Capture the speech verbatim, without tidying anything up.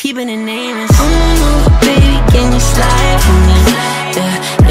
keeping it nameless. On the move, baby, can you slide for me? Yeah.